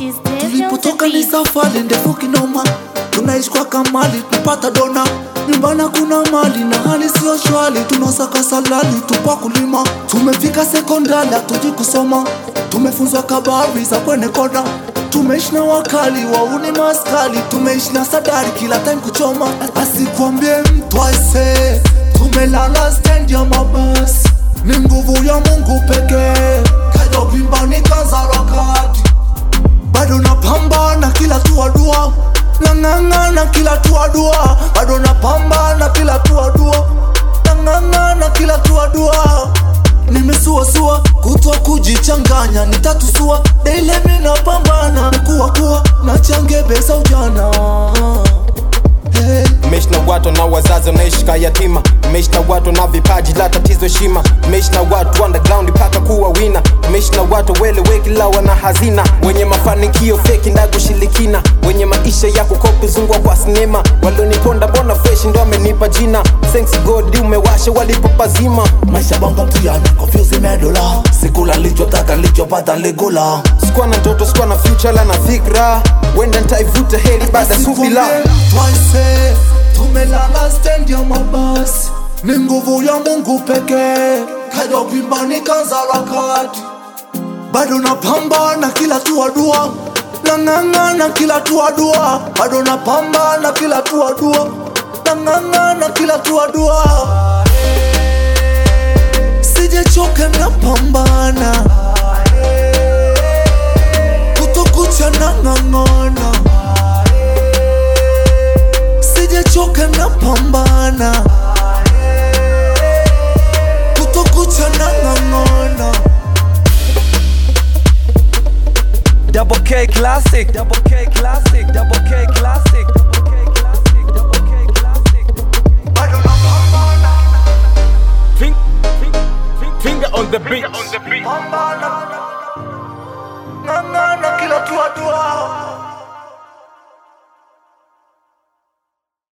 Tulipotoka ni safari ndefu kinoma, tunaishi kwa kamali, tupata dona. Nyumbani kuna mali na hali sio shwari, tunasaka salali, tupa kulima. Tumefika sekondari hatuji kusoma, tumefunzwa kabari za kwenye kona. Tumeishi na wakali, wauni maskali, tumeishi na sadari kila time kuchoma. Asikwambie mtu aise, tumelala stand ya mabasi, ni nguvu ya Mungu pekee. Kaja upimbani kanza rakati, bado napambana kila tua dua, nang'ang'ana kila tua dua, bado napambana kila tua dua, nang'ang'ana kila tua dua. Nimesuasua kutwa kujichanganya, nitatusua daily mimi napambana, kuwa na changebeza ujana. Meishi na watu na wazazi wanaishi kama yatima, meishi na watu na vipaji la tatizo heshima, meishi na watu underground paka kuwa wina, meishi na watu weleweki la wana hazina, wenye mafanikio fake ndago shilikina, wenye maisha ya kukopi zungwa kwa sinema, walioniponda bona fresh ndo amenipa jina. Thanks God umewasha walipopazima, maisha bonga mtuyana confuse medola, sikula lichotaka lichopata legula. sikuwa na ndoto sikuwa na future la na fikra, wenda nitaivuta heri baada subila. Twice tumelala stand ya mabasi, ni nguvu ya Mungu pekee. Kaja upimbani kanza rakati, bado napambana kila tua dua, nang'ang'ana kila tua dua, bado napambana kila tua dua, nang'ang'ana kila tua dua. Sijachoka napambana, kutokucha nang'ang'ana, sijachoka napambana, kutokucha nang'ang'ana. Double K classic, double K classic, double K classic, double K classic, double K classic. Bado napambana, Finger on the beat. pambana, ng'ang'ana kila tua dua.